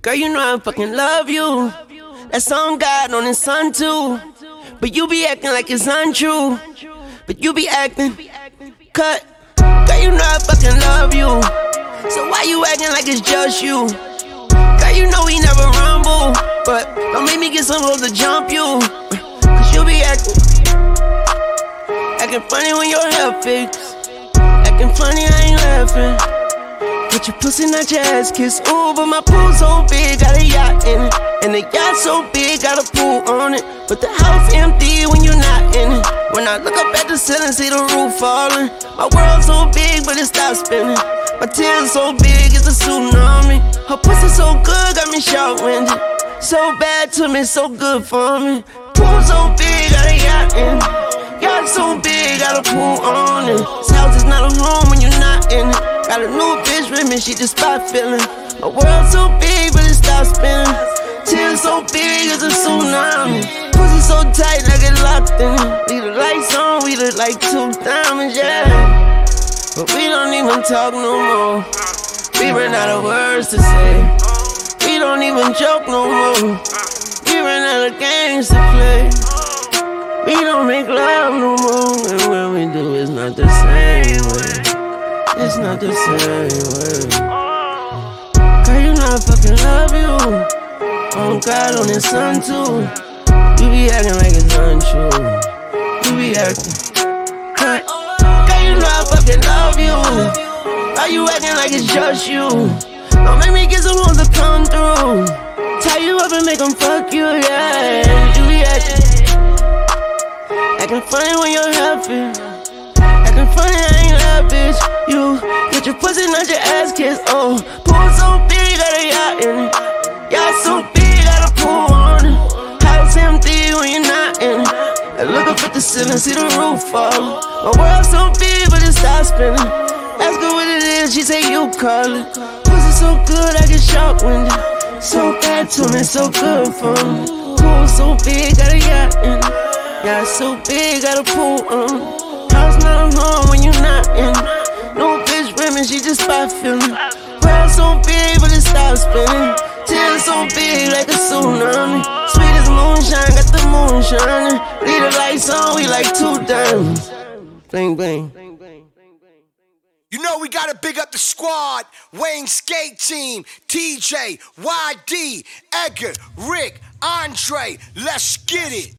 Girl, you know I fucking love you. That's on God, on his son too. But you be acting like it's untrue. But you be acting cut. Girl, you know I fucking love you. So why you acting like it's just you? Girl, you know we never rumble. But don't make me get some hoes to jump you. Cause you be acting funny when your hair fixed. Acting funny, I ain't laughing. But your pussy not your ass kiss. Ooh, but my pool so big, got a yacht in it. And the yacht so big, got a pool on it. But the house empty when you're not in it. When I look up at the ceiling, see the roof falling. My world so big, but it stops spinning. My tears so big, it's a tsunami. Her pussy so good, got me short-winded. So bad to me, so good for me. Pool so big, got a yacht in it. Yacht so big, got a pool on it. This house is not a home when you're not in it. Got a new bitch with me, she just spot feeling. My world so big, but it stops spinning. Tears so big, it's a tsunami. Pussy so tight, I get locked in it. Leave the lights on, we look like two diamonds, yeah. But we don't even talk no more. We ran out of words to say. We don't even joke no more. We ran out of games to play. We don't make love no more. And when we do, it's not the same way. It's not the same way. Girl, you know I fucking love you. On God, on his son too. You be acting like it's untrue. You be acting. Girl, you know I fucking love you. Why you acting like it's just you? Don't make me get some hoes to come through. Tie you up and make them fuck you, yeah. You be acting funny when you're happy. Acting funny, I ain't that bitch. You get your pussy, not your ass kiss. Oh, pool so big, got a yacht in it. Yacht so big, got a pool on it. House empty when you're not in it. I look up at the ceiling, see the roof fall. My world so big, but it stops spinning. Ask her what it is, she say you call it. Pussy so good, I get short-winded. So bad to me, so good for me. Pool so big, got a yacht in it. Yacht so big, got a pool on it. House not a home when you're not in it. No bitch with me, she just spot feeling. World so big, but it stops spinning. Tears so big like a tsunami. Sweet as moonshine, got the moon shining. Leave the lights on, we like two diamonds. Bling, bling. You know we gotta big up the squad. Wayne Skate Team, TJ, YD, Edgar, Rick, Andre. Let's get it.